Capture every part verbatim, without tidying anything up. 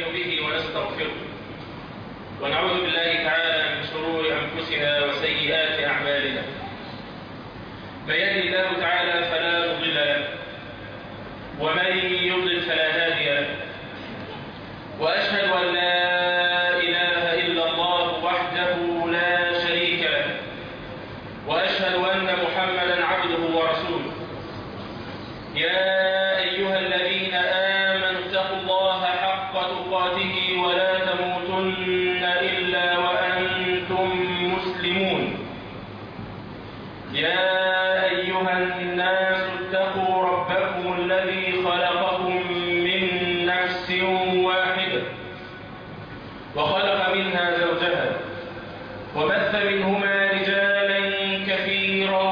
به ونستغفره، ونعوذ بالله تعالى من شرور أنفسنا وسيئات أعمالنا. من يهده الله تعالى فلا مضل له، ومن يضلل فلا هادي له، وأشهد أن لا إله إلا الله وحده لا شريك له، وأشهد أن محمدا عبده ورسوله. يا أيها الذين آمنوا اتقوا الله حق تقاته ولا تموتن إلا وأنتم مسلمون. يا أيها الناس اتقوا ربكم الذي خلقكم من نفس واحدة وخلق منها زوجها وبث منهما رجالا كثيرا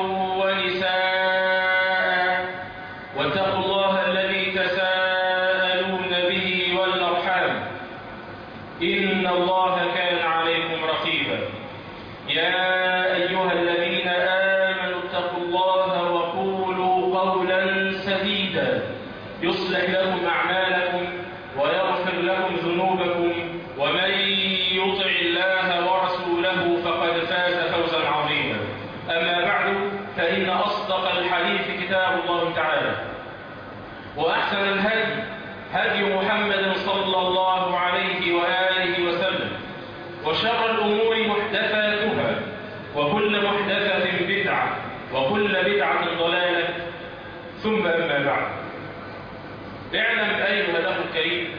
ونساء، واتقوا الله الذي تساءلون به والأرحام إن الله كان عليكم رقيبا. يا أيها الذين آمنوا اتقوا الله وقولوا قولا سديدا يصلح لكم أعمالكم ويغفر لكم ذنوبكم، ومن يطع الله ورسوله فقد فاز فوزا عظيما. أما بعد، فإن أصدق الحديث كتاب الله تعالى، وأحسن الهدي هدي محمد صلى الله عليه وآله وسلم، وشر الأمور محدثاتها، وكل محدثة بدعة، وكل بدعة ضلالة، ثم أما بعد. اعلم أيها الأخ الكريم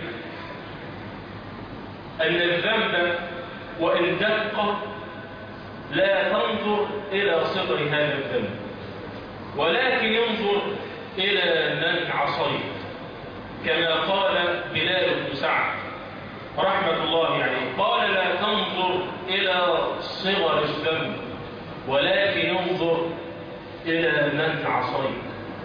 أن الذنب وإن دق لا تنظر إلى صغر هذا الذنب، ولكن ينظر إلى من عصيت، كما قال بلال بن سعد رحمة الله عليه، قال لا تنظر إلى صغر الذنب ولكن انظر إلى من عصيت.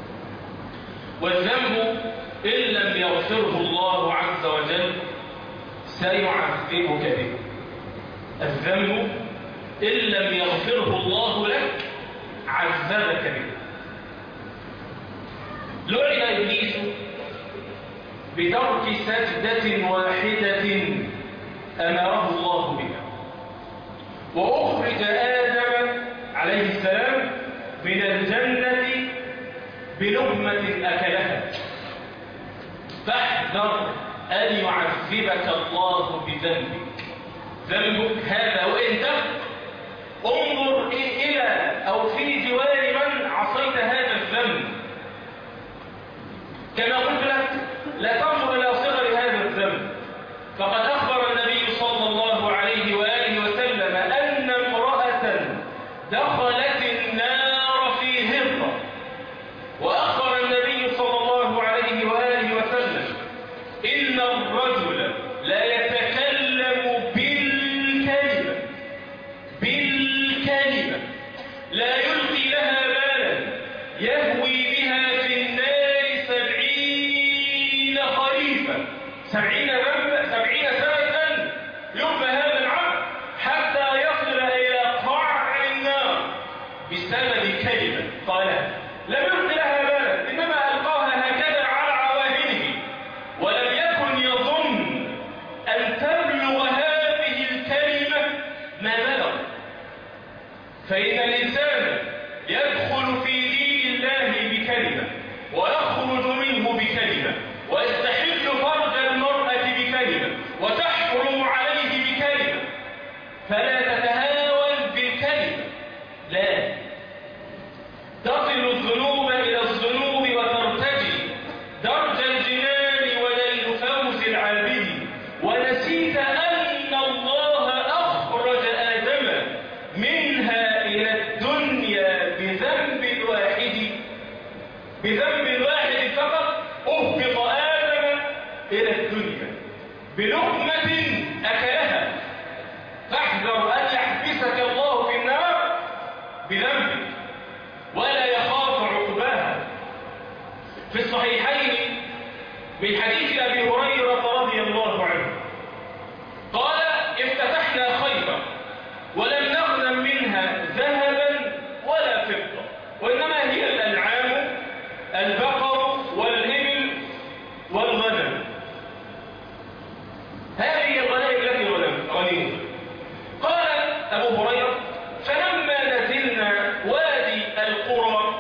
والذنب إن لم يغفره الله عز وجل سيعذبك به. الذنب إن لم يغفره الله لك عذبك به. لعن إبليس بترك سجدة واحدة أمره الله بها، وأخرج آدم عليه السلام من الجنة بلقمة أكلها. فاحذر أن يعذبك الله بذنبك. ذنبك هذا وإن دق، انظر إلى أو في جوار من عصيت هذا الذنب. كما قلت لك لا تنظر إلى صغر هذا الذنب، فقد أخبر النبي صلى الله عليه وآله وسلم أن امرأة دخلت النار في هرة، وأخبر النبي صلى الله عليه وآله وسلم إن الرجل لا يتكلم بالكلمة بالكلمة لا يلقي لها بالا يهوي بها في النار سبعين خريفا، سبعين سبعين سنة يرمى هذا العبد حتى يصل إلى قعر النار بسبب كلمة قالها. لم يلقي لها بالا، إنما ألقاها هكذا على عواهنه، ولم يكن يظن أن تبلغ هذه الكلمة ما بلغ. فإن الإنسان يدخل في دين الله بكلمة، ويخرج منه بكلمة، ويستحل فرج المرأة بكلمة، وتحرم عليه بكلمة. فلا تتهاون بالكلمة، لا تصل الذنوب إلى الذنوب وترتجي درج الجنان ونيل فوز العابدين. ونسيت أن الله أخرج آدم منها إلى الدنيا بذنب واحد، بذنب واحد فقط أهبط آدم إلى الدنيا بلقمة أكلها. فاحذر أن يحبسك الله في النار بذنبك ولا يخاف عقباها. في الصحيحين من حديث أبي هريرة رضي الله عنه قال افتتحنا خيبر ولم نغنم منها ذهبا ولا فضة، وإنما هي الأنعام البقر والإبل والغنم. هذه الغنائم التي غنمت. قال أبو هريرة: فلما نزلنا وادي القرى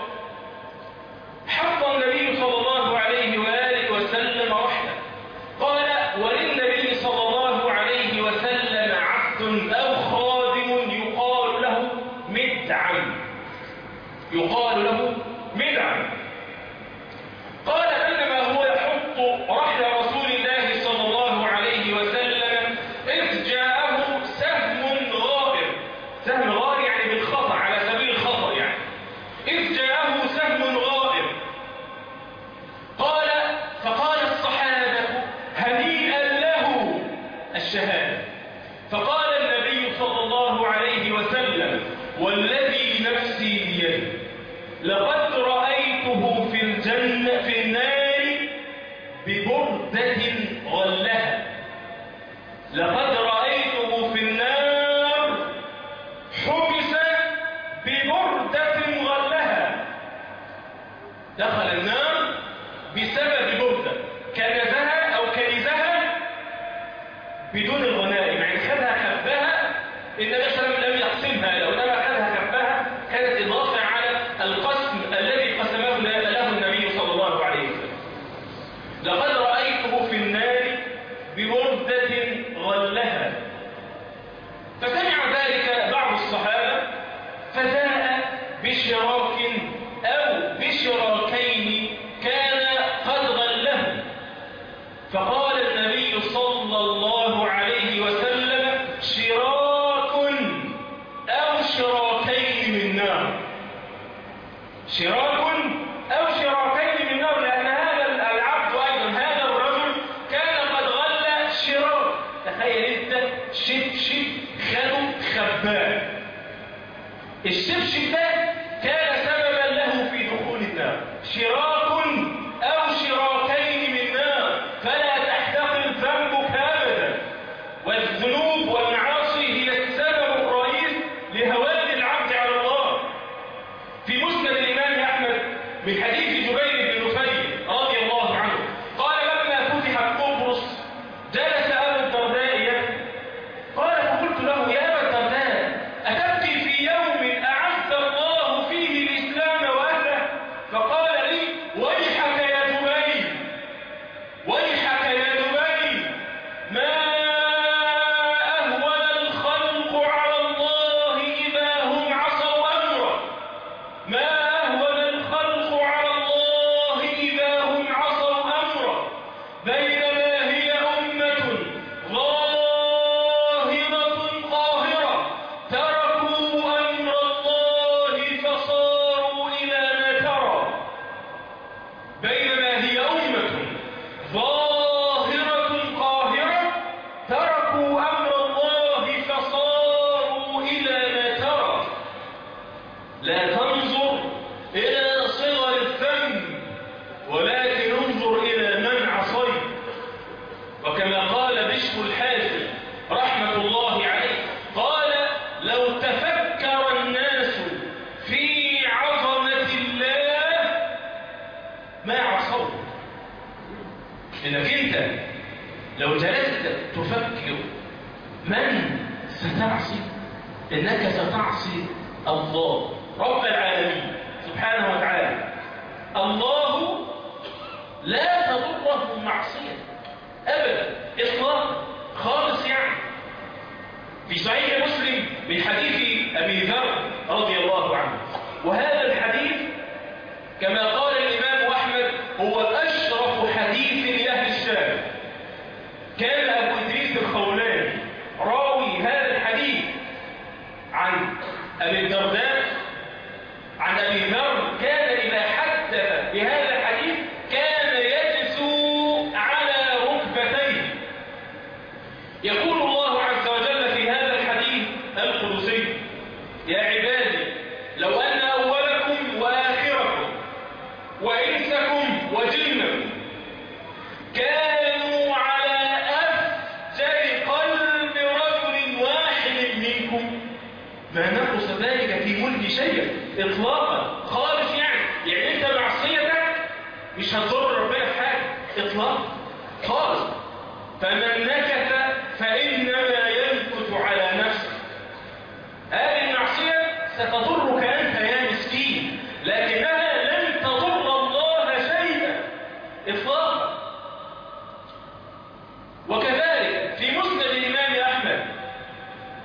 حط النبي صلى الله عليه وآله وسلم رحلة. قال: وللنبي صلى الله عليه وسلم عبد أو خادم يقال له مدعم، يقال له مدعم. قال: بينما هو يحط رحل رسول الله صلى الله عليه وسلم إذ جاءه سهم غائر. سهم غائر يعني بالخطأ، على سبيل الخطأ يعني. إذ جاءه سهم غائر. قال: فقال الصحابة: هنيئا له الشهادة. فقال النبي صلى الله عليه وسلم: والذي نفسي بيده لقد رأيته في الجنة في النار ببردة غلها. لقد رأيته في النار حبس ببردة غلها. دخل النار بسبب بردة كنزها أو كنزها بدون الغنائم، يعني خدها خباها. النبي صلى الله عليه وسلم لم يقسمها، لو انما خدها خباها كانت إضافة على القسم الذي قسمه له النبي صلى الله عليه وسلم. لقد رأيته في النار ببردة غلها. فسمع ذلك بعض الصحابة فجاء بشراك أو بشراكين كان قد غله. فقال النبي صلى الله عليه وسلم: شراك أو شراكين من نار. شراك أو شراكين من نار، لأن هذا العبد أيضا هذا الرجل كان قد غل شراك. تخيل أنت شبشب خلو خباء، الشبشب ده كان سببا له في دخول النار. شراك أو شراكين من نار، فلا تحتقر ذنبك أبدا. والذنوب والمعاصي هي السبب الرئيس لهوان العبد على الله. في مسند الإمام أحمد من حديث جبير بن نفيل رضي الله عنه قال: لما فتحت قبرص جلس أبو الدرداء يبكي. قال: فقلت له: يا أبا الدرداء، أتبكي في يوم أعز الله فيه الإسلام وأهله؟ فقال لي: ويحك يا دبي، ويحك يا دبي، ما أهون الخلق على الله إذا هم عصوا أمره. ما أهون الخلق على الله إذا هم عصوا أمره. بينما هي أمة ظاهرة قاهرة تركوا أمر الله فصاروا إلى ما ترى. بينما هي أمة ظاهرة قاهرة تركوا أمر الله فصاروا إلى ما ترى. لا تنظر إلى صغر الذنب، ولكن انظر إلى من عصيت. وكما قال بشر الحافي رحمة الله عليه، قال: لو تفكر الناس في عظمة الله ما عصوا. إنك أنت لو جلست تفكر من ستعصي، إنك ستعصي الله رب العالمين سبحانه وتعالى. الله لا تضره معصية أبدا إطلاقا خالص. يعني في صحيح مسلم من حديث أبي ذر رضي الله عنه، وهذا الحديث كما قال الإمام أحمد هو أشرف حديث لأهل الشام. كان أبو إدريس الخولاني راوي هذا الحديث عن أبي الدرداء عن أبي ذر، كان إذا حدث بهذا الحديث كان يجسو على ركبتيه. يقول الله عز وجل في هذا الحديث القدسي: يا عبادي لو أن أولكم وآخركم وإنسكم وجنكم كانوا على أفجر قلب رجل واحد منكم ما نقص ذلك في ملك شيئا إطلاقا خالص. يعني يعني أنت معصيتك مش هتضر ربنا في حاجة إطلاقا خالص. فمن نكث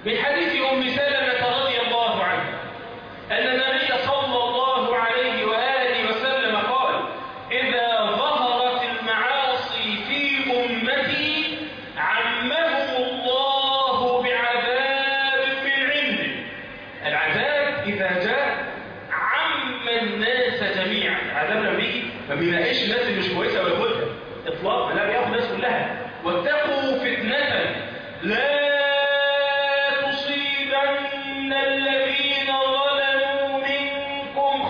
من حديث أم سلمة رضي الله عنها أن النبي صلى الله عليه وآله وسلم قال: إذا ظهرت المعاصي في أمتي عمهم الله بعذاب من عنده. العذاب إذا جاء عم الناس جميعا. العذاب لما بيجي ما بيناقش الناس اللي مش كويسة وياخدها إطلاقا، لا، بياخد الناس كلها. واتقوا فتنة لا تصيبن الذين ظلموا منكم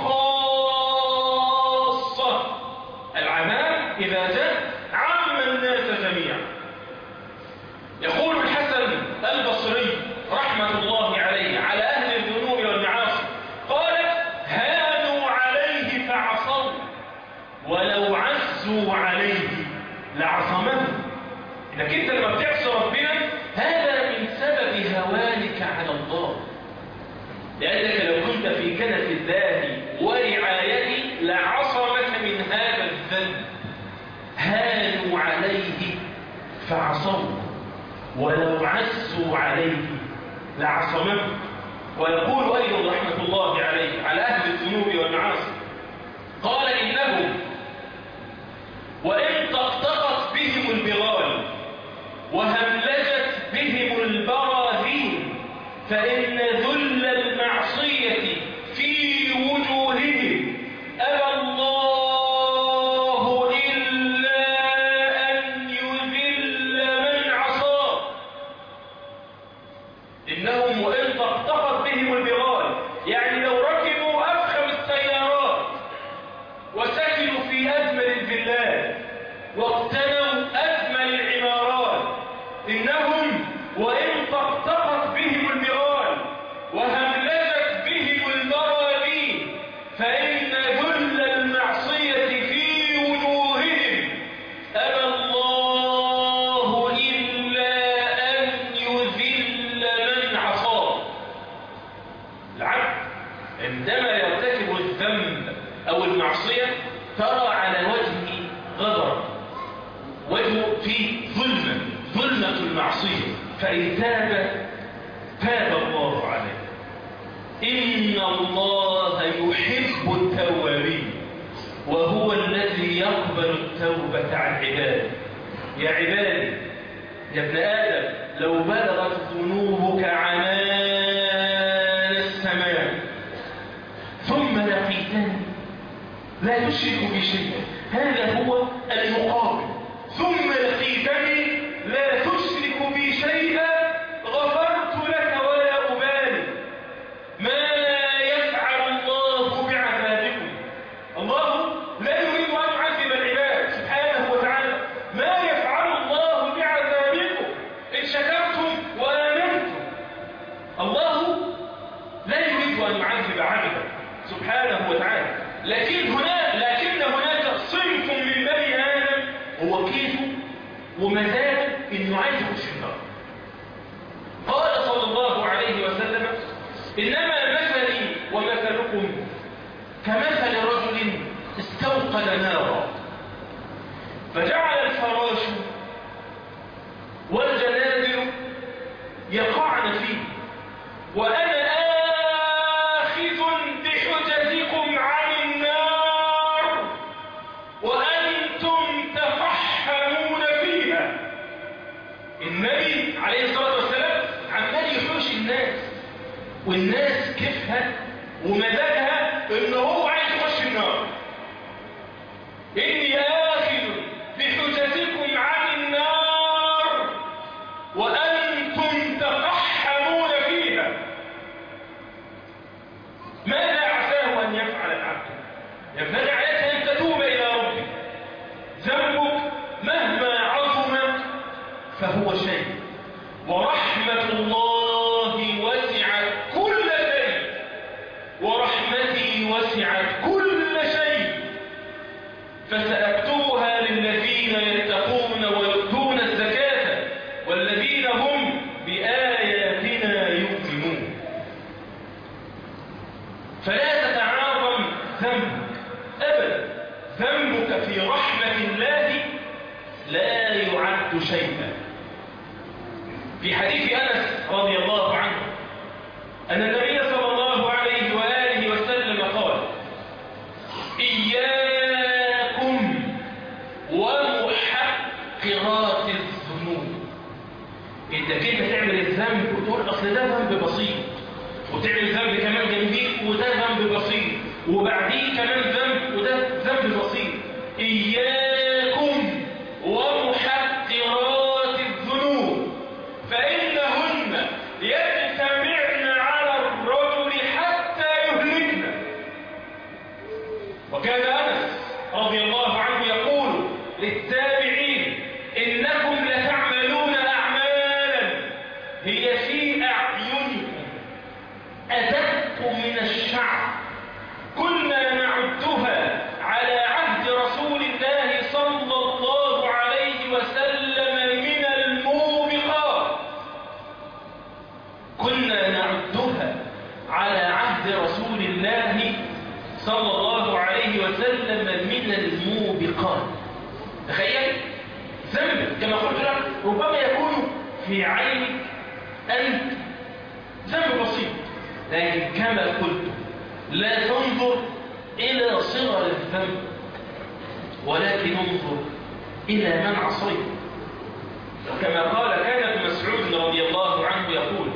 خاصة. العذاب إذا جاء عم الناس جميعا. يقول الحسن البصري رحمة الله عليه على أهل الذنوب والمعاصي، قال: هانوا عليه فعصوا ولو عزوا عليه لعصمه. انك انت لما بتعصي ربنا هذا من سبب هوانك على الله، لأنك لو كنت في كنف الله ورعايته لعصمك من هذا الذنب. هانوا عليه فعصوا ولو عزوا عليه لعصمه. ويقول أيضا رحمة الله عليه على أهل الذنوب والمعاصي، قال: إنهم وإن طقطقت بهم البغال وهملجت بهم البراذين فإن ذل المعصية في وجوههم أبى الله إلا أن يذل من عصاه. إنهم وإن طقطقت بهم البغال، يعني لو ركبوا أفخم السيارات وسكنوا في أجمل الفلات واقتنوا أجمل العمارات، إنهم وإن طقطقت بهم البغال وهملجت بهم البراذين فإن ذل المعصية في وجوههم أبى الله إلا أن يذل من عصاه. العبد عندما يرتكب الذنب أو المعصية ترى على وجهه غضب، وجهه فيه ظلمة، ظلمة المعصية، فإن تاب تاب الله عليه. إن الله يحب التوابين وهو الذي يقبل التوبة عن عباده. يا عبادي، يا ابن آدم، لو بلغت ذنوبك عنان السماء ثم لقيتني لا تشرك بي شيئا، هذا هو المقابل. ثم لقيتني لا تشرك بي شيئا غفرت لك ولا أبالي. ما يفعل الله بعذابكم؟ الله لا يريد أن يعذب العباد سبحانه وتعالى. ما يفعل الله بعذابكم إن شكرتم وآمنتم؟ الله لا يريد أن يعذب عبدا سبحانه وتعالى، لكن هناك لكن هناك صنف من بني آدم هو كيفه ومزاجه إنه عايز يخش النار. قال صلى الله عليه وسلم: إنما مثلي ومثلكم كمثل رجل استوقد نارا فجعل الفراش والجنادل يقعن فيه، وأنا آخذ بحجزكم عن النار وأنتم تفحمون فيها. النبي عليه الصلاة والسلام عمال يحوش الناس، والناس كيفها ومزاجها إن هو عايز يخش النار. إني آخذ بحجزكم عن النار وأنتم تفحمون فيها. ماذا عساه أن يفعل العبد؟ ينبغي عليك أن تتوب إلى ربك. ذنبك مهما عظم فهو شيء، ورحمة الله وسعت كل شيء، ورحمتي وسعت كل شيء، فسأكتبها للذين يتقون ويؤتون الزكاة والذين هم بآياتنا يؤمنون. فلا تتعاظم ذنبك أبدا. ذنبك في رحمة الله لا يعد شيئا. في حديث أنس رضي الله عنه أن النبي صلى الله عليه وآله وسلم قال: إياكم ومحقرات الذنوب. انت كده تعمل الذنب وتقول اصل ده ذنب بسيط، وتعمل ذنب كمان جنبيه وده ذنب بسيط، وبعديه كمان ذنب وده ذنب بسيط. إياكم ومحقرات الذنوب فإنهن يجتمعن على الرجل حتى يهلكن. وكان أنس رضي الله عنه يقول للتابعين: إنكم لتعملون أعمالا هي في أعينكم أدق من الشعر كنا نعدها على عهد رسول الله صلى الله عليه وسلم من الموبقات. كنا نعدها على عهد رسول الله صلى الله عليه وسلم من الموبقات. تخيل ذنب كما قلت لك ربما يكون في عينك أنت ذنب بسيط، لكن كما قلت لا تنظر إلى صغر الذنب ولكن انظر إلى من عصيت. وكما قال كان ابن مسعود رضي الله عنه يقول: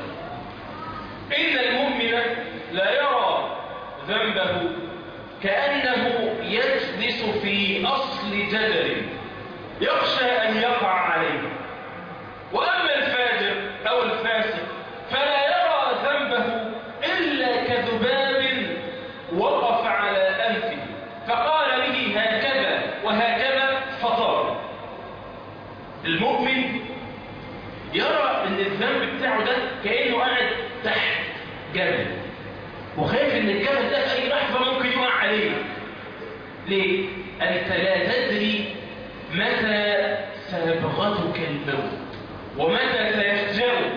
إن المؤمن لا يرى ذنبه كأنه يجلس في أصل جبل يخشى أن يقع عليه، وأما الفاجر أو الفاسق فلا يرى ذنبه إلا كذباب وقف على أنفه فقال به هكذا وهكذا فطار. المؤمن يرى أن الذنب بتاعه ده كأنه قاعد تحت جبل وخايف أن الجبل ده في أي لحظة ممكن يقع عليه. ليه؟ أنت لا تدري متى سيبغتك الموت ومتى سيفجرك،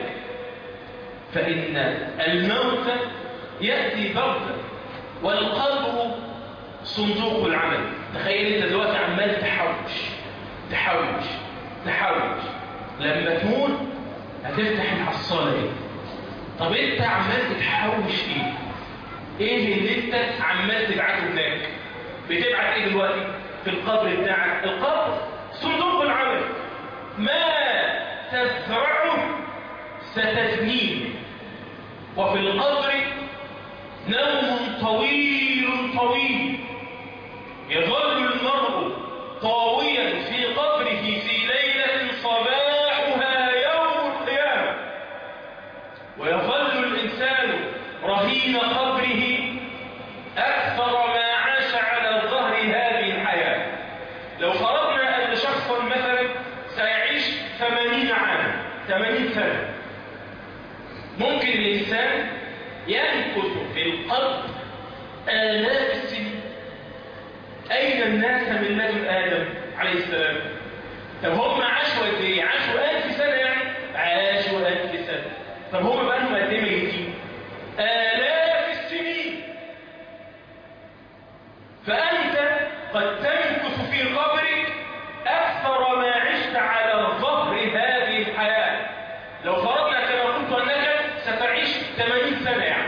فإن الموت يأتي بغتة والقبر صندوق العمل. تخيل انت دلوقتي عمال تحوش تحوش تحوش، لما تموت هتفتح الحصالة ايه؟ طب انت عمال تتحوش ايه؟ ايه اللي انت عمال تبعته هناك؟ بتبعت ايه دلوقتي في القبر بتاعك؟ القبر صندوق العمل، ما تزرعه ستفنيه. وفي القبر نوم طويل طويل يظل المرء طاويا في قبره في ليلة صباحها يوم القيامة، ويظل الإنسان رهين قبره أكثر ما عاش على ظهر هذه الحياة. لو فرضنا أن شخصا مثلا سيعيش ثمانين عاما ثمانين سنة، ممكن الإنسان يمكث في القبر آلاف السنين. أين الناس من لدن آدم عليه السلام؟ طب هم عاشوا قد إيه؟ عاشوا ألف سنة يعني؟ عاشوا ألف سنة. طب هم بقى لهم قد إيه ميتين؟ آلاف السنين. فأنت قد تمكث في قبرك أكثر ما عشت على ظهر هذه الحياة. لو فرضنا كما قلت أنك ستعيش ثمانين سنة يعني،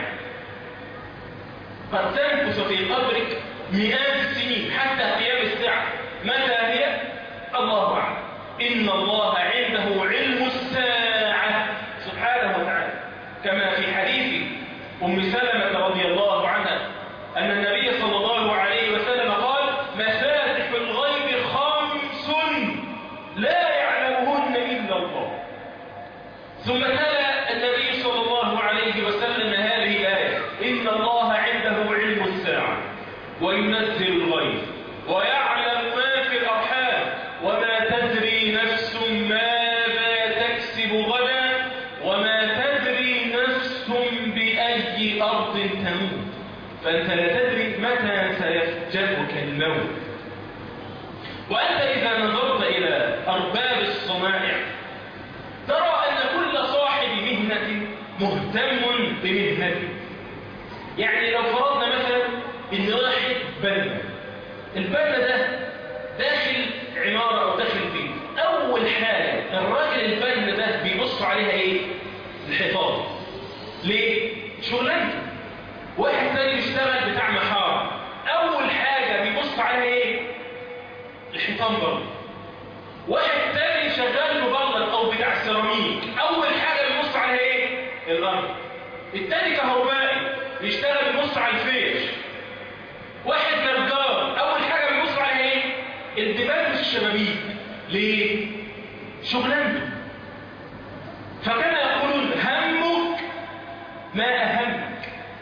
قد تمكث في قبرك مئات السنين حتى قيام الساعة. متى هي؟ الله أعلم. إن الله عنده علم الساعة سبحانه وتعالى، كما في حديث أم سلمة رضي الله عنها أن النبي صلى الله عليه وسلم قال: مفاتح الغيب خمس لا يعلمهن إلا الله. ثم تلا النبي صلى الله عليه وسلم هذه الآية: إن الله عنده علم الساعة وينزل الغيث ويعلم ما في الأرحام وما تدري نفس ماذا تكسب غدا وما تدري نفس بأي أرض تموت. فأنت لا تدري متى سيفجأك الموت. وأنت إذا نظرت إلى أرباب الصنائع ترى أن كل صاحب مهنة مهتم بمهنته. يعني لو فرضنا مثلا إن واحد بنا، البنا ده داخل عمارة أو داخل بيت، أول حاجة الراجل البنا ده بيبص عليها إيه؟ الحيطان. ليه؟ شغلانته. واحد تاني بيشتغل بتاع محاره، اول حاجه بيبص عليها ايه؟ الحيطان برضه. واحد تاني شغال مبلط او بتاع سيراميك، اول حاجه بيبص عليها ايه؟ الارض. التاني كهربائي بيشتغل بيبص على الفيش. واحد نجار اول حاجه بيبص عليها ايه؟ البيبان والشبابيك. ليه؟ شغلانته. فكان يقولون همك ما اهمك.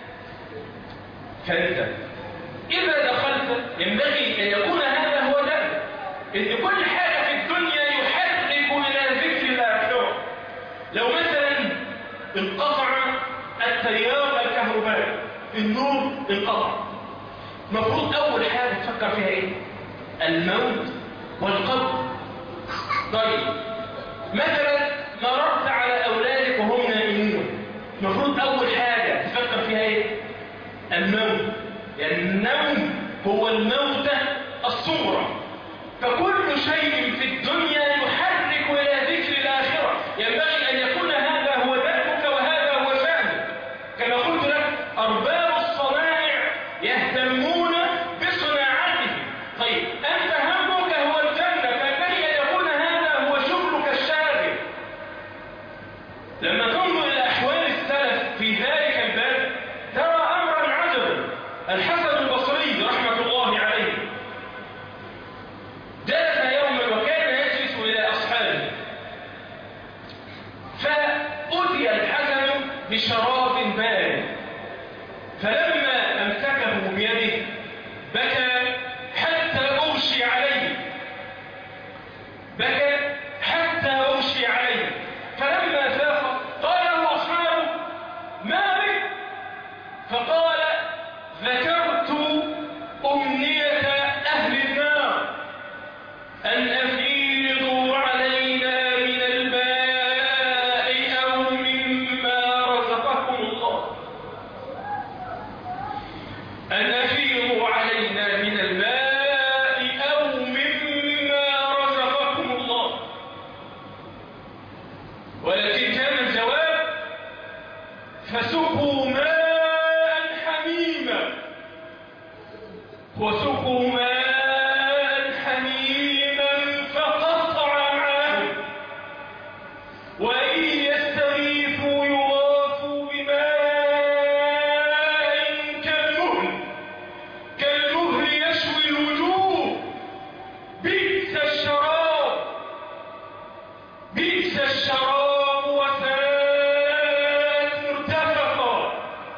فانت اذا دخلت ينبغي ان يكون هذا هو ده، ان كل حاجه في الدنيا يحرك الى ذكر الاخره. لو مثلا انقطع التيار الكهربائي، النور انقطع، المفروض اول حاجه تفكر فيها ايه؟ الموت والقبر. طيب مثلا مررت على اولادك وهم نائمون، المفروض اول حاجه تفكر فيها ايه؟ الموت. يعني النوم هو الموتة الصغرى. فكل شيء في الدنيا يحرك الى ذكر الاخره. ينبغي ان يكون هذا هو دأبك وهذا هو شأنك. كما قلت لك ارباب الصنائع يهتمون بصناعتهم. طيب انت همك هو الجنه، فينبغي ان يكون هذا هو شغلك الشاغل. لما تنظر الى احوال السلف في ذلك الباب ترى امرا عجبا. الحسن البصري رحمه الله عليه جلس يوما وكان يجلس الى اصحابه، فأتي الحسن بشراب بارد، فلما امسكه بيده بكى حتى اغشي عليه، بكى حتى اغشي عليه. فلما فاق قال له اصحابه ما بك؟ فقال ذكرت امنيه اهل النار ان افيضوا علينا من الماء او مما رزقكم الله، ان افيضوا علينا من الماء او مما رزقكم الله. ولكن كان الجواب فسقوا ماء حميما، وسقوا ماء حميما فقطع معهم، وإن يستغيثوا يغاثوا بماء كالمهل كالمهل يشوي الوجوه. بئس الشراب بئس الشراب وساءت مرتفقا.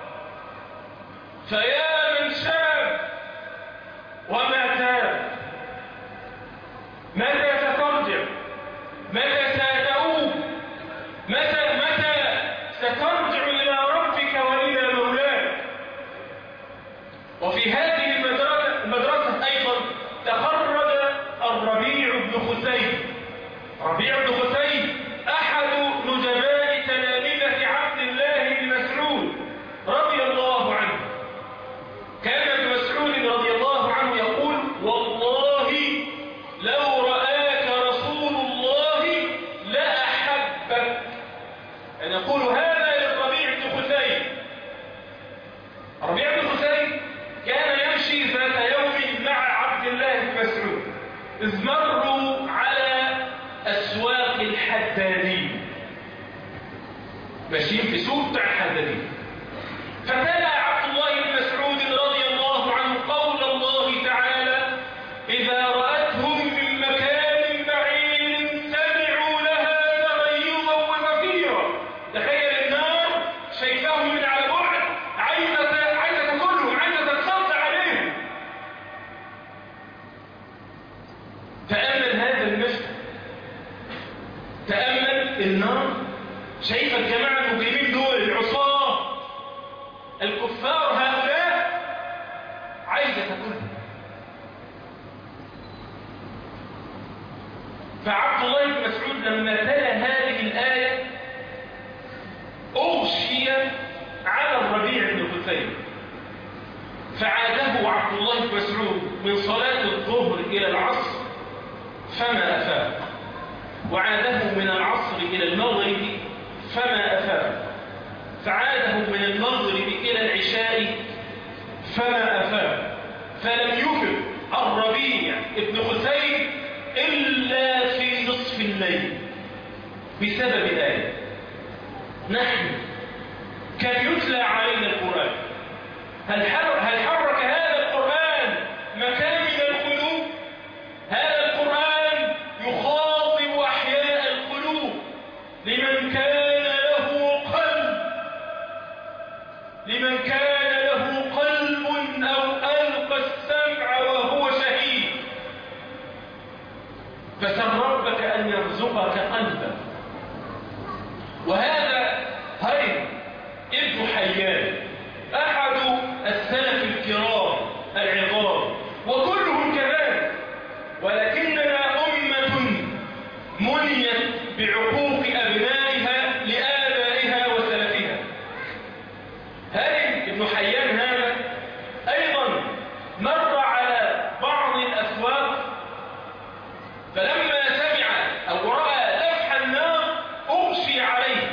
فيا من شاب وما تاب، متى سترجع؟ متى ستؤوب؟ متى متى سترجع إلى ربك وإلى مولاك؟ وفي هذه المدرسة, المدرسة أيضا تخرج الربيع بن خثيم. ربيع بن خثيم أحد نجباء تلامذة عبد الله بن مسعود رضي الله عنه. كان ابن مسعود رضي الله عنه يقول والله لو رآك رسول الله لأحبك. أن يقول هذا للربيع بن خثيم. الربيع بن خثيم كان يمشي ذات يوم مع عبد الله بن مسعود، إذ مروا على أسواق الحدادين، ماشيين في سوق بتاع الحدادين. فتلا عبد الله بن مسعود رضي الله عنه قول الله تعالى إذا رأتهم من مكان بعيد سمعوا لها تغيظا وزفيرا. تخيل النار شايفاهم من على بعد، عايزة عايزة تاكلهم، عايزة تتصدى عليهم. تأمل هذا المشهد، تأمل النار شايفة الجماعة المجرمين دول، العصاة الكفار هؤلاء، عايزة تاكلهم. فعبد الله بن مسعود لما تلا هذه الآية أغشي على الربيع بن خثيم، فعاده عبد الله بن مسعود من صلاة الظهر إلى العصر فما أفاق، وعاده من العصر إلى المغرب فما أفاق، فعادهم من المغرب إلى العشاء فما أفاق، فلم يفق الربيع ابن خثيم إلا في نصف الليل بسبب آية. نحن كان يتلى علينا القرآن، هل حرك هذا القرآن مكان من القلوب؟ هذا القرآن يخاطب أحياء القلوب، لمن كان له قلب، لمن كان له قلب أو ألقى السمع وهو شهيد. فسل ربك أن يرزقك قلبا. وهذا هرم ابن حيان أحد السلف الكرام العظام، وكلهم كذلك، ولكننا أمة منيت بعقوق أبنائها لآبائها وسلفها. هرم ابن حيان هذا أيضا مر على بعض الأسواق، فلما سمع أو رأى لفح النار أغشي عليه.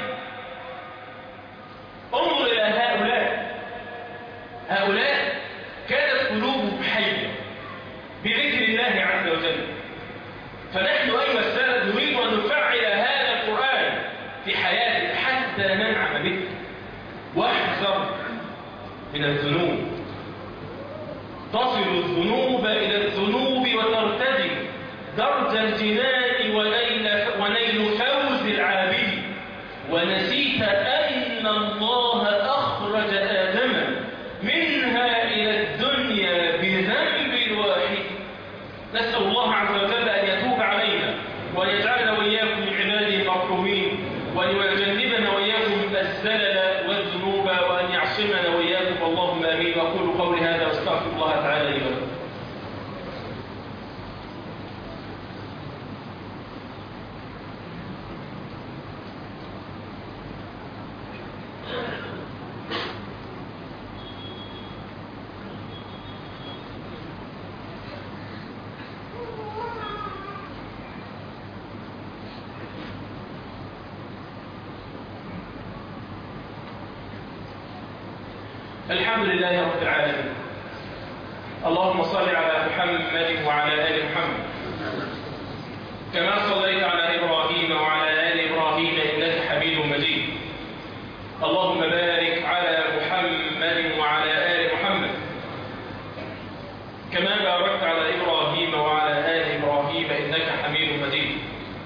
انظر إلى هؤلاء، هؤلاء كانت قلوبهم حية بذكر الله عز وجل. فنحن أيها السادة نريد أن نفعل هذا القرآن في حياتنا حتى ننعم به. واحذر من الذنوب، تصل الذنوب إلى الذنوب وترتدي درج الجنان ونيل فوز العابد. ونسيت أن الله أخرج آدم منها إلى الدنيا بذنب واحد. نسأل الله عز وجل أن يتوب علينا ويجعلنا وإياكم من عباده المكرومين، ويجنبنا وإياكم الزلل والذنوب، وأن يعصمنا وإياكم. اللهم آمين. وأقول قولي هذا واستغفر الله تعالى لي ولكم. الحمد لله رب العالمين. اللهم صل على محمد وعلى آل محمد كما صليت على إبراهيم وعلى آل إبراهيم إنك حميد مجيد. اللهم بارك على محمد وعلى آل محمد كما باركت على إبراهيم وعلى آل إبراهيم إنك حميد مجيد.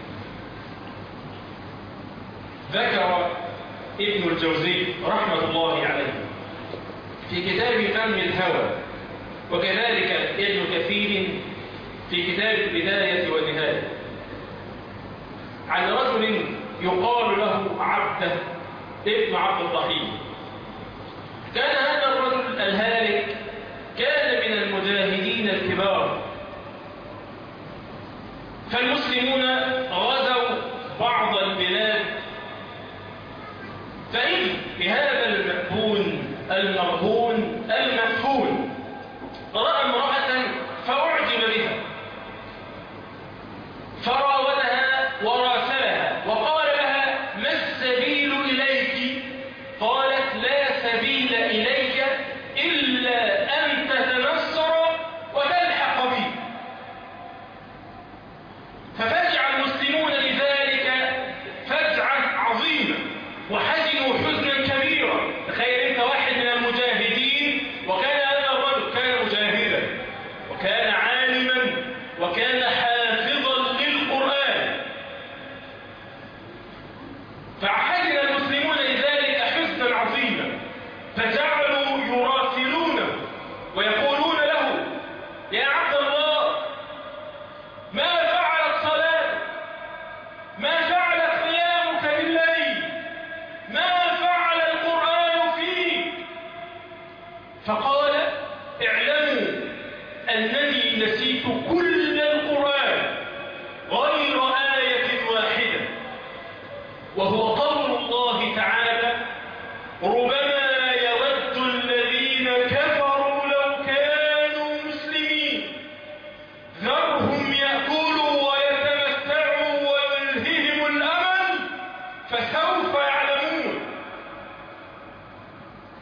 ذكر ابن الجوزي رحمة الله عليه في كتاب فم الهوى، وكذلك ابن كثير في كتاب البداية والنهاية، عن رجل يقال له عبده ابن عبد الرحيم. كان هذا الرجل الهالك كان من المجاهدين الكبار، فالمسلمون غزوا بعض البلاد، فإذ بهذا المأبون المرهون المدفون رأى امرأة فأعجب بها، فراودها وراسلها وقال لها: ما السبيل إليك؟ قالت: لا سبيل إليك إلا أن تتنصر وتلحق بي. ففزع المسلمون لذلك فزعة عظيمة وحزنوا حزنا كبيرا. تخيل انت واحد من المجاهدين، وكان هذا الرجل كان مجاهدا وكان عالما وكان حافظا للقرآن، فحزن المسلمون لذلك حزنا عظيما، فجعلوا يراسلونه ويقولون له: يا عبد الله، ما فعلت صلاتك؟ ما فعلت قيامك بالليل؟ ما فعل القرآن فيك؟ فقال: اعلموا أنني نسيت كل القرآن غير آية واحدة، وهو قول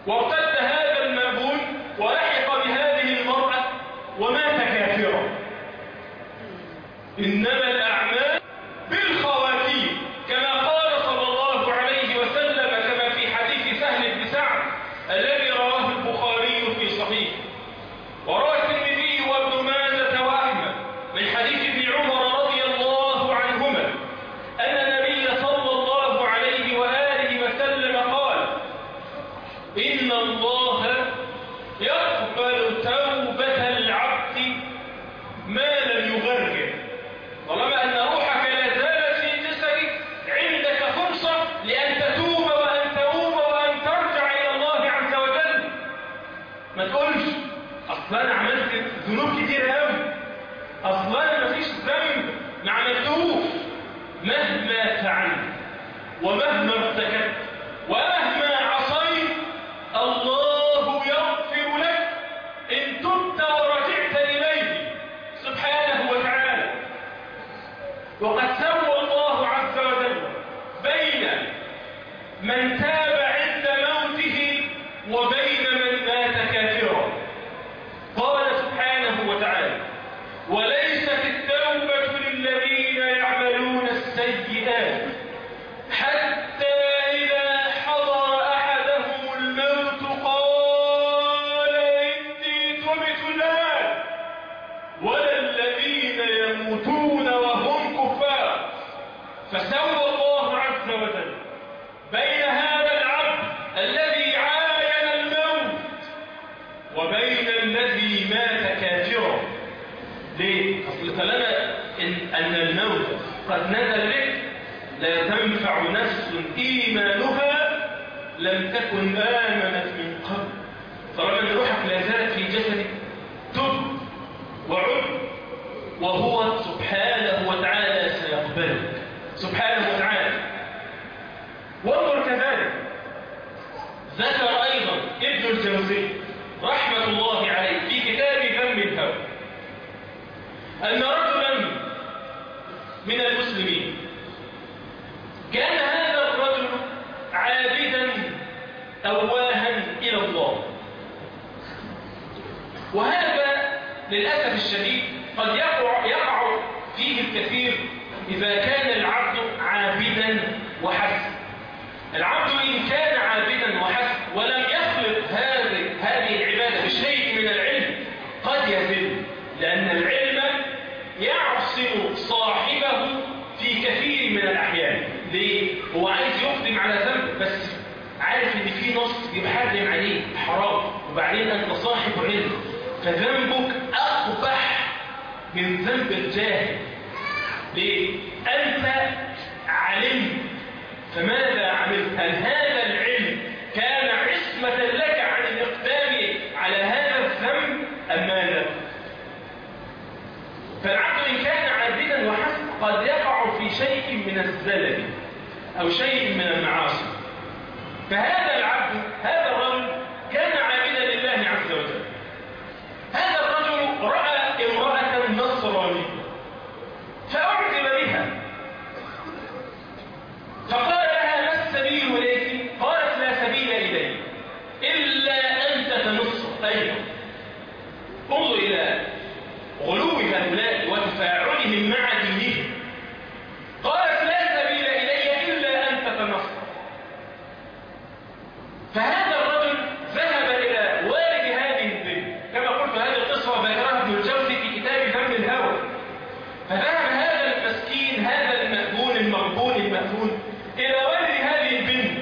وارتد هذا المأبون ولحق بهذه المرأة ومات كافرا. إنما الأعمال بالخواتيم كما قال صلى الله عليه وسلم، كما في حديث سهل بن سعد الذي رواه البخاري في صحيح، وروى الترمذي وابن ماجه وأحمد من حديث ابن عمر رضي الله عنهما أن النبي صلى الله عليه وآله وسلم قال: إن الله يقبل توبة العبد ما لم يغرر، طالما أن روحك لا زالت في جسدك عندك فرصة لأن تتوب وأن تؤوب وأن ترجع إلى الله عز وجل. ما تقولش أصلا أنا عملت ذنوب كتير قوي، أصلا أنا مفيش ذنب ما عملتهوش. مهما فعلت ومهما ارتكبت ومهما عصيت الله يغفر لك إن تبت ورجعت إليه سبحانه وتعالى. وقد سوى الله عز وجل بين من تاب عند موته وبين من مات كافرا. قال سبحانه وتعالى: وليست التوبة للذين يعملون السيئات حتى إذا حضر أحدهم الموت قال إني تبت الآن، ولا الذين يموتون وهم كفار. فسوى الله عز وجل بين هذا العبد الذي عاين الموت وبين الذي مات كافرا. ليه؟ أصل طالما إن, أن الموت قد نزل بك لا تنفع نفس إيمانها لم تكن آمنت من قبل. طالما أن روحك لا زالت في جسدك تب وعد، وهو سبحانه وتعالى سيقبلك سبحانه وتعالى. وانظر كذلك ذكر أيضا ابن الجوزي رحمة الله عليه في كتاب ذم الهوى أن رجلا من المسلمين كان هذا الرجل عابدا أواها إلى الله، وهذا للأسف الشديد قد يقع, يقع فيه الكثير إذا كان العبد عابدا وحسب. العبد إن كان عابدا وحسب ولم يخلط هذه هذه العبادة بشيء من العلم قد يذل، لأن العلم يعصم صاحبه في كثير من الأحيان. ليه؟ هو عايز يقدم على ذنب بس عارف ان في نص بيحرم عليه حرام، وبعدين انت صاحب علم فذنبك اقبح من ذنب الجاهل. ليه؟ انت علمت فماذا عملت؟ هل هذا العلم كان عصمة لك عن الاقدام على هذا الذنب ام ماذا؟ فالعبد إن كان عابدا وحسب قد يقع في شيء من الزلل أو شيء من المعاصي. فهذا العبد هذا الرجل كان عابدا لله عز وجل. هذا الرجل رأى امرأة نصرانية فأعجب بها، فقال لها: ما السبيل إليك؟ قالت: لا سبيل إلي إلا أن تتنصر. أيضا انظر إلى غلو هؤلاء وتفاعلهم مع دينهم. قالت: لا سبيل إلي إلا أن تتنصر. فهذا الرجل ذهب إلى والد هذه البنت، كما قلت هذه القصة ذكرها ابن الجوزي في كتاب ذم الهوى. فذهب هذا المسكين هذا المأبون المغبون المأبون إلى والد هذه البنت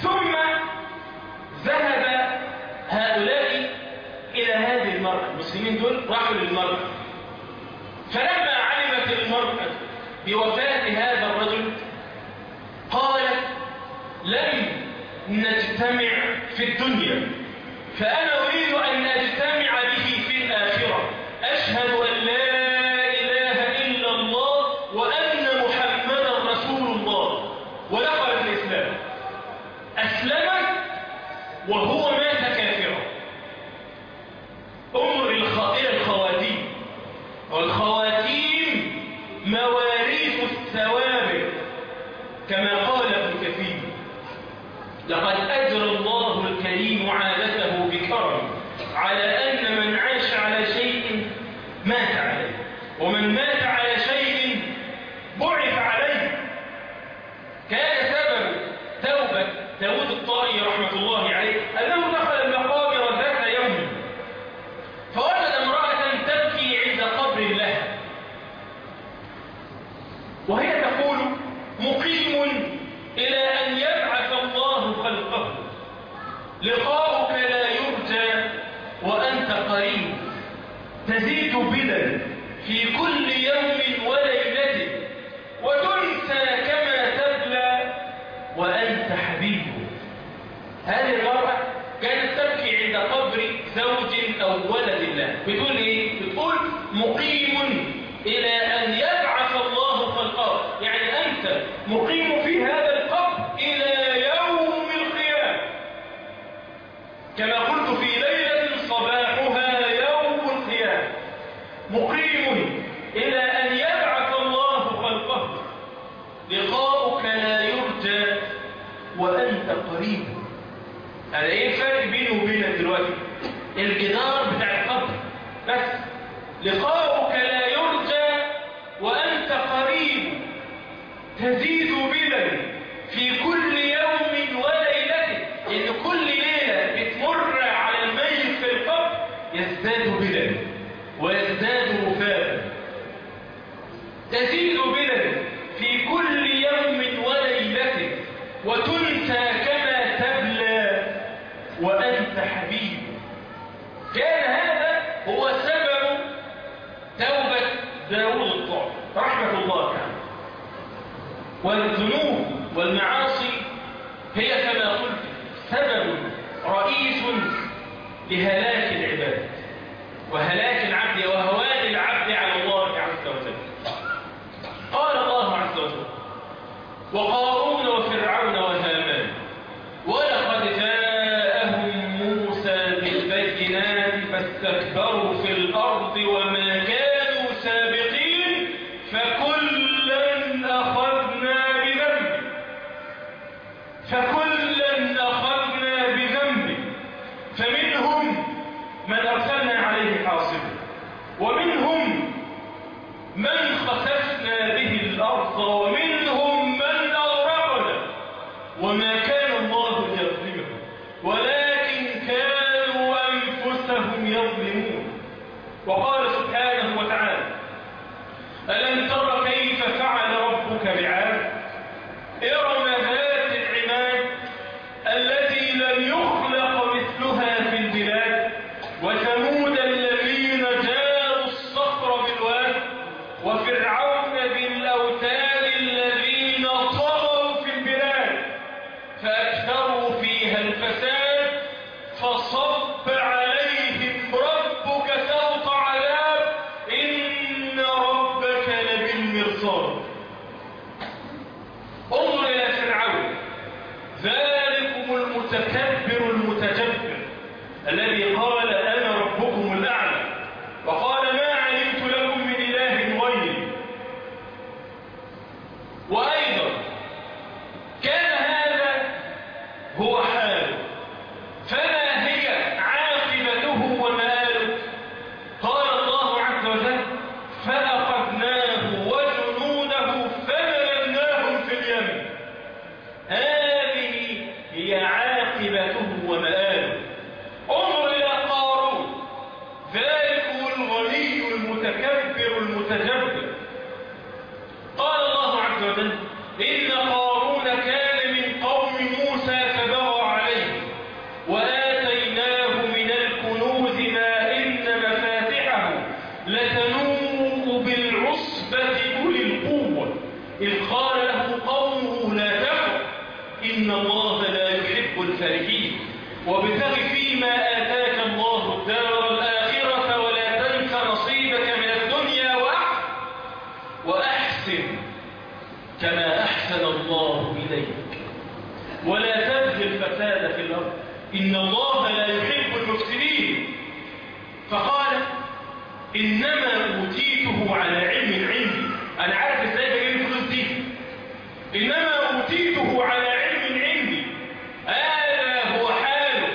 ثم ذهب هؤلاء إلى هذه المرأة، المسلمين دول راحوا للمرأة، فلما علمت المرأة بوفاة هذا الرجل قالت لن نجتمع في الدنيا، فأنا أريد أن أجتمع به في الآخرة، أشهد أن لا إله إلا الله وأن محمدا رسول الله، ودخلت الإسلام. أسلمت وهو مات كافرا. انظر إلى الخواتيم، والخواتيم مواريث الثوابت كما قال ابن كثير: لقد أجرى الله الكريم عادته بكرم على أن من عاش على شيء مات عليه، ومن مات على شيء بعث عليه. كان سبب توبة داود الطائي رحمة الله عليه أنه دخل المقابر ذات يوم فوجد امرأة تبكي عند قبر لها، وهي تقول: مقيم إلى أن يبعث الله خلقه، لقاؤك لا يرجى وأنت قريب، تزيد بدا في كل يوم وليلة، وتنسى كما تبلى وأنت حبيب. هذه المرأة كانت تبكي عند قبر زوج أو ولد له، بتقول إيه؟ بتقول مقيم إلى أن يبعث الله خلقه، يعني أنت مقيم في هذا القبر إلى يوم القيامة، كما قلت في ليلة صباحها يوم القيامة. مقيم إلى أن يبعث الله خلقه، لقاؤك لا يرجى وأنت قريب. هذا إيه الفرق بينه وبينك دلوقتي؟ الجدار بتاع القبر بس. لقاؤك لا يرجى وأنت قريب، تزيد بلا في كل يوم وليلة، إن كل ليلة بتمر على الميت في القبر يزداد بلا ويزداد وفاء. تزيد بلا في كل يوم وليلة، وتنسى كما تبلى وأنت حبيب. كان هذا هو سبب توبة داود الطائي رحمة الله تعالى. والذنوب والمعاصي هي كما قلت سبب رئيس لهلاك العباد وهلاك العبد وهوان العبد على الله عز وجل. قال الله عز وجل: وقارون وفرعون وهامان ولقد جاءهم موسى بالبينات فاستكبروا في الأرض وما كانوا سابقين فكلا أخذنا بذنبه فكلا أخذنا بذنبه فمنهم من أرسلنا عليه حاصبا ومنهم من خسفنا به الأرض ومنهم من أغرقنا وما كان الله ليظلمهم ولكن كانوا أنفسهم يظلمون. وقال سبحانه وتعالى: ألم تر كيف فعل ربك بعاد إرم ذات العماد التي لم يخلق مثلها في البلاد وثمود الذين جابوا الصخر بالواد وفرعون بالأوتاد الذين طغوا في البلاد فأكثروا فيها الفساد فصب عليهم ربك سوط عذاب إن ربك لبالمرصاد. انظر إلى فرعون ذلكم المتكبر المتجبر الذي قال أنا ربكم الأعلى وقال ما علمت لكم من إله غيري. وأيضا كان هذا هو حاله، فما هي عاقبته ومآله؟ قال الله عز وجل: فأخذناه وجنوده فنبذناهم في اليم. هذه هي عاقبته ومآله. انظر إلى قارون ذلك الغني المتكبر المتجبر. قال الله عز وجل: إن قارون كان من قوم موسى فبغى إن الله لا يحب الفرحين وابتغ فيما آتاك الله الدار الآخرة ولا تنس نصيبك من الدنيا وأحسن وأحسن كما أحسن الله إليك ولا تبغي الفساد في الأرض إن الله لا يحب المفسدين. فقال إنما أوتيته على علم عندي. أنا عارف إزاي بجيب الفلوس دي. إنما أوتيته على علم عندي هذا هو حاله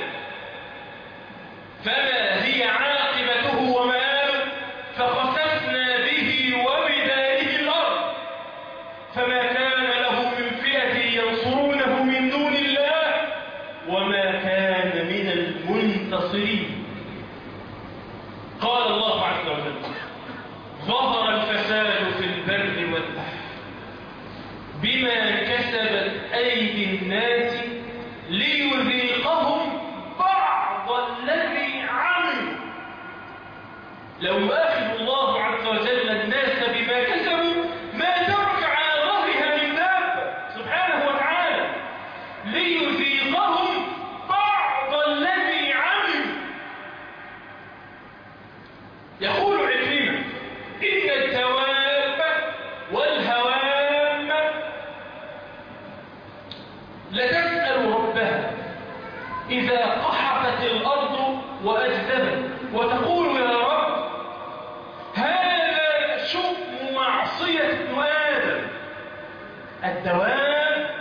فما هي عاقبته ومآله فخسفنا به وبداره الأرض فما كان له من فئة ينصرونه من دون الله وما كان من المنتصرين. قال الله عز وجل ظهر الفساد في البر والبحر بما كسبت أيدي الناس ليذيقهم بعض الذي عملوا. لو يؤاخذ الله عز وجل الناس بما كسبوا ما ترك على ظهرها من دابة سبحانه وتعالى ليذيقهم بعض الذي عملوا. يقول عكرمة إن الدواب والهوام لتسأل ربها إذا قحفت الأرض وأجدبت وتقول يا رب هذا شؤم معصية ابن آدم. الدواب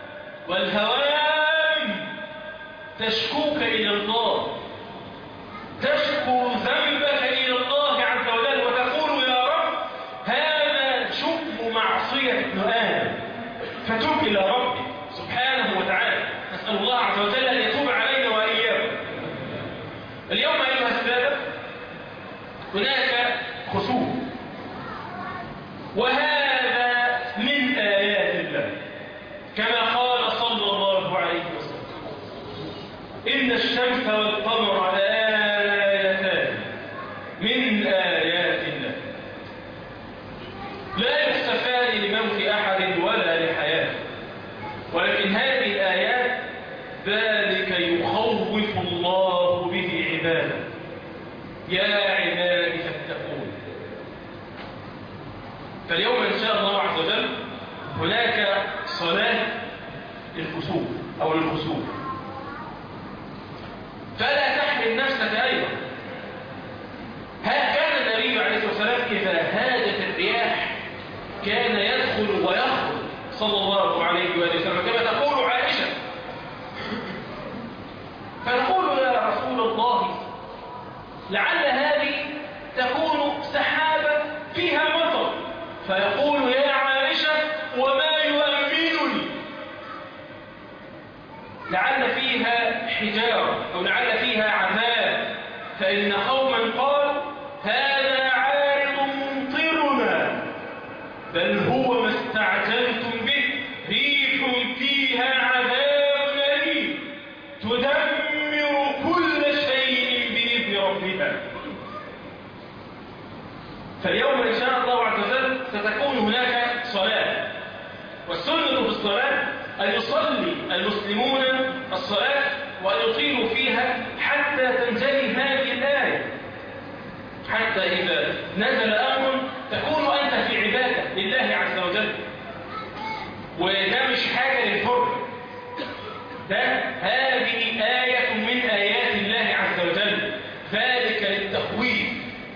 والهوام تشكوك إلى الله تشكو ذنبك إلى الله عز وجل وتقول يا رب هذا شؤم معصية ابن آدم فتوب إلى ربك سبحانه وتعالى. نسأل الله عز وجل أن يتوب علينا وإياكم. اليوم أيها السادة هناك خسوف وهذا من آيات الله كما قال صلى الله عليه وسلم إن الشمس والقمر آيتان من آيات الله لا يخسفان لموت أحد ولا لحياته ولكن هذه الآيات ذلك يخوف الله به عباده يا عبادي فاتقون. فاليوم إن شاء الله عز وجل هناك صلاة للخسوف أو للخسوف فلا تحمل نفسك أيضا. كان النبي عليه الصلاة والسلام إذا هاجت الرياح كان يدخل ويخرج صلى الله عليه وآله وسلم كما تقول عائشة فنقول يا رسول الله لعل هذه تكون سحابة فيها مطر فيقول يا عائشة وما يؤمنني لعل فيها حجارة أو لعل فيها عذاب فإن قوما قال هذا عارض ممطرنا بل هو ما استعجلتم به ريح فيها عذاب أليم تدمر كل شيء بإذن ربها. فاليوم إن شاء الله عز وجل ستكون هناك صلاة والسنة في الصلاة أن يصلي المسلمون الصلاة وأن يطيلوا فيها حتى تنجلي هذه الآية حتى إذا نزل أمر تكون أنت في عبادة لله عز وجل. وده مش حاجة للفرق ده هذه آية من آيات الله عز وجل ذلك للتخويف.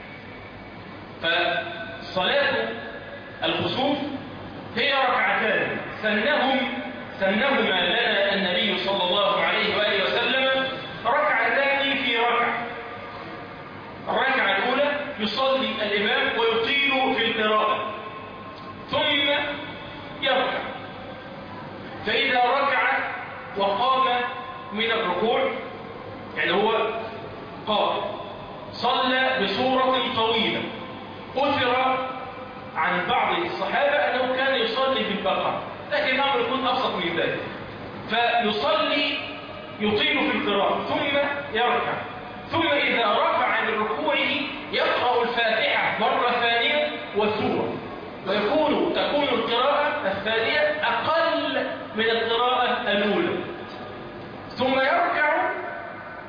فصلاة الخسوف هي ركعتان سنهم سنهما لنا النبي صلى الله عليه وآله وسلم ركعتان في ركعة. الركعة الأولى يصلي الإمام ويطيل في القراءة ثم يركع فإذا ركع وقام من الركوع يعني هو قام صلى بصورة طويلة. أثر عن بعض الصحابة أنه كان يصلي بالبقرة لكن الأمر يكون أبسط من ذلك فيصلي يطيل في القراءة ثم يركع ثم إذا رفع من ركوعه يقرأ الفاتحة مرة ثانية والسورة ويكون تكون القراءة الثانية أقل من القراءة الأولى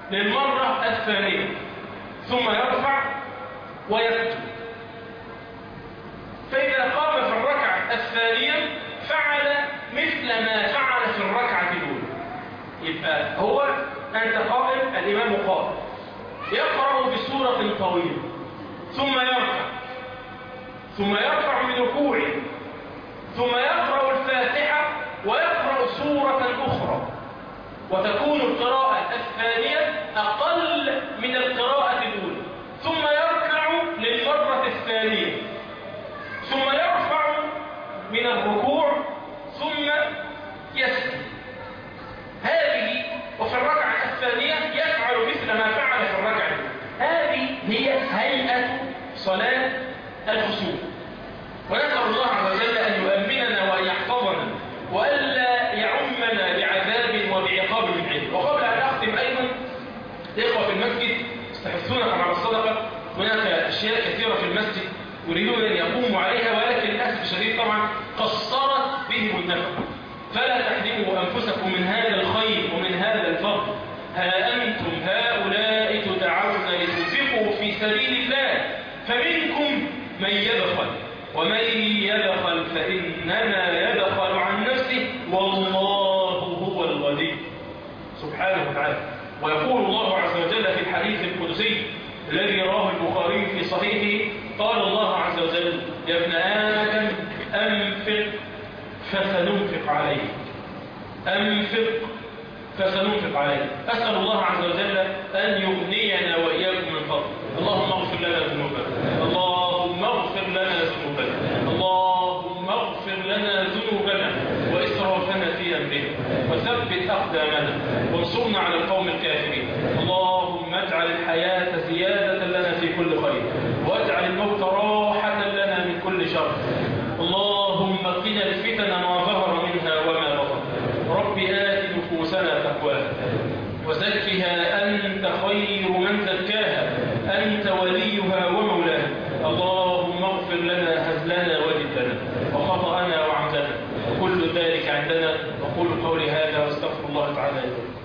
للمرة الثانية ثم يرفع ويكتب. فإذا قام في الركعة الثانية فعل مثل ما فعل في الركعة الأولى. يبقى هو أنت قائم، الإمام قائم يقرأ بسورة طويلة ثم يرفع ثم يرفع من ركوعه ثم يقرأ الفاتحة ويقرأ سورة أخرى، وتكون القراءة الثانية أقل من القراءة الأولى، ثم يركع للمرة الثانية ثم يرفع من الركوع ثم يسجد. هذه وفي الركعة الثانية يفعل مثل ما فعل في الركعة الأولى. هذه هي هيئة صلاة الخشوع. ونسأل الله عز وجل أن يؤمننا وأن يحفظنا وألا يعمنا بعذاب وبعقاب من عنده. وقبل أن أختم أيضا، الإخوة في المسجد يستحثونكم على الصدقة. هناك أشياء كثيرة في المسجد يريدون أن يقوموا عليها، ولكن للأسف الشديد طبعا قصرت بهم النفقة. فلا تحرموا أنفسكم من هذا الخير ومن هذا الفضل. ها أنتم هؤلاء تدعون لتنفقوا في سبيل الله، فمنكم من يبخل، ومن يبخل فإنما يبخل عن نفسه والله هو الغني سبحانه وتعالى. ويقول الله عز وجل في الحديث القدسي الذي رواه البخاري في صحيحه، قال الله عز وجل: يا ابن آدم أنفق فسننفق عليك، أنفق فسننفق عليك. أسأل الله عز وجل أن يغنينا وإياكم من فضله. اللهم اغفر لنا ذنوبنا، اللهم اغفر لنا ذنوبنا، اللهم اغفر لنا ذنوبنا وإسرافنا في أمرنا، وثبت أقدامنا وانصرنا على القوم الكافرين. اللهم اجعل الحياة زيادة لنا في كل خير، واجعل الموت راحة لنا من كل شر. اللهم قنا الفتن ما ظهر منها وما بطن. رب آت نفوسنا تقواها وزكها أنت خير من زكاها، أنت وليها ومولاها. اللهم اغفر لنا هزلنا وجدنا وخطأنا وعمدنا وكل ذلك عندنا. وقولوا قولي هذا واستغفر الله تعالى لي.